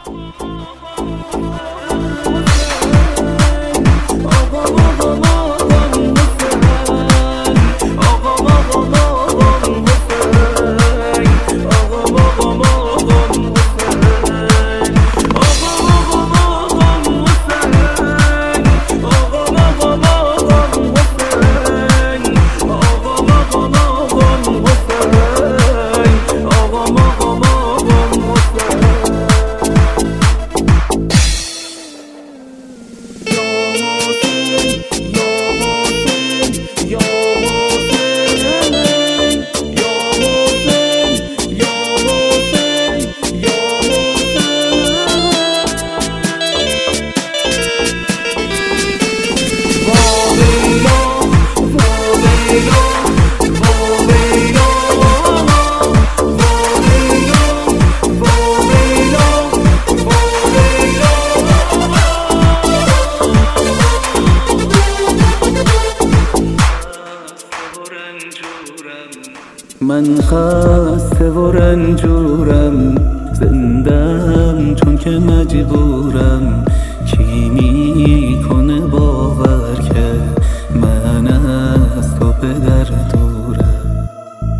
من خسته و رنجورم، زندم چون که مجبورم. کی میکنه باور که من از تو پدر دورم؟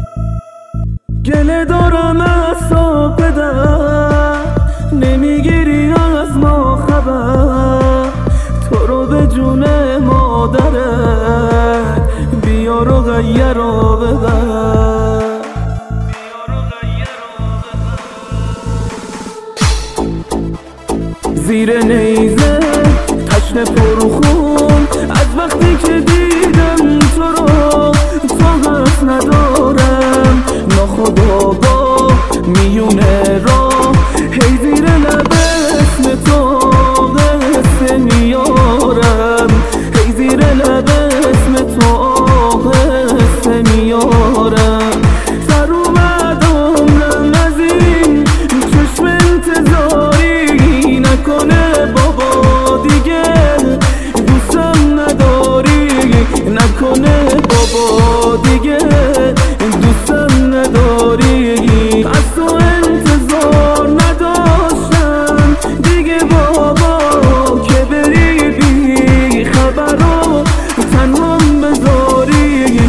گله دارم از تو پدر، نمیگیری از ما خبر. تو رو به جون مادرت بیار و غیر و ببر. زیر نیزه تشنه پرخون، از وقتی که دیدم تو رو طاقت ندارم. ناخودآگاه میونه راه، هی زیر لب اسم تو قصه میارم. هی زیر لب اسم تو قصه میارم. سر اومد عمرم از این چشم انتظاری، نکنه بابا دیگه دوستم نداری. نکنه بابا دیگه دوستم نداری. از تو انتظار نداشتم دیگه بابا، که بری بی خبر و تنهام بذاری.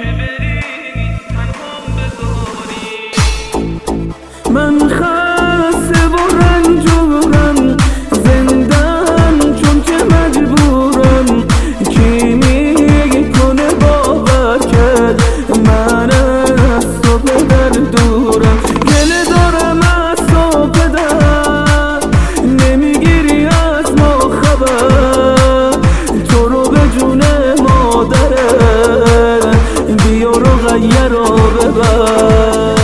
من خسته و رنجورم، زندم چون که مجبورم. کی میکنه باور که من از تو پدر دورم؟ گله دارم از تو پدر، نمیگیری از ما خبر. تو رو به جون مادرت بیار و غیر و ببر.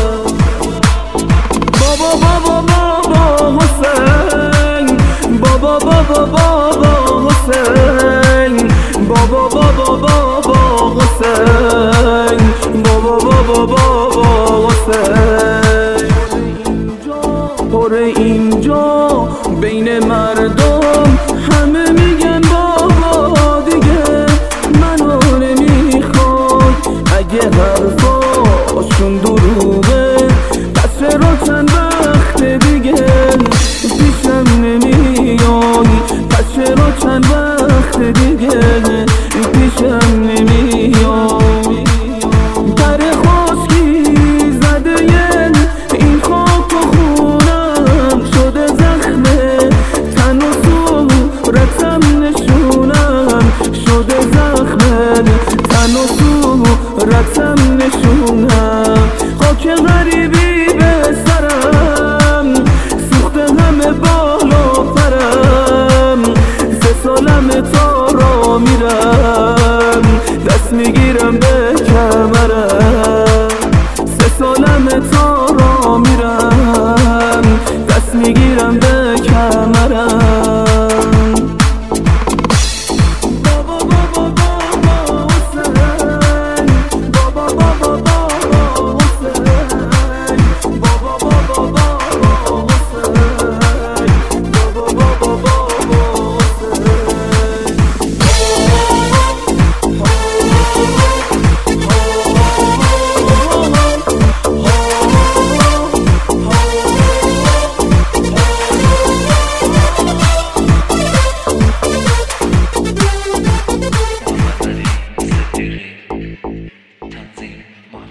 بابا بابا بابا حسین، بابا بابا بابا حسین، بابا بابا بابا حسین، بابا بابا بابا حسین. پر اینجا بین مردم همه میگن بابا دیگه منو نمیخواد. اگه حرفاشون دروغه پس چرا چند وقت دیگه پیشم نمیای؟ پس چرا چند وقت دیگه پیشم نمیای؟ در خشکی زده این خاک و خونم شده زخمه، تن و صورتم نشونم شده زخمه، تن و صورتم نشونم. خاک غریبی به سرم سوخته همه بالا پرم. 3 سالم تا را میرم دست میگیرم به کمرم. 3 سالم تا را میرم دست میگیرم به کمرم.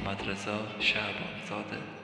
محمد رضا شعبانزاده.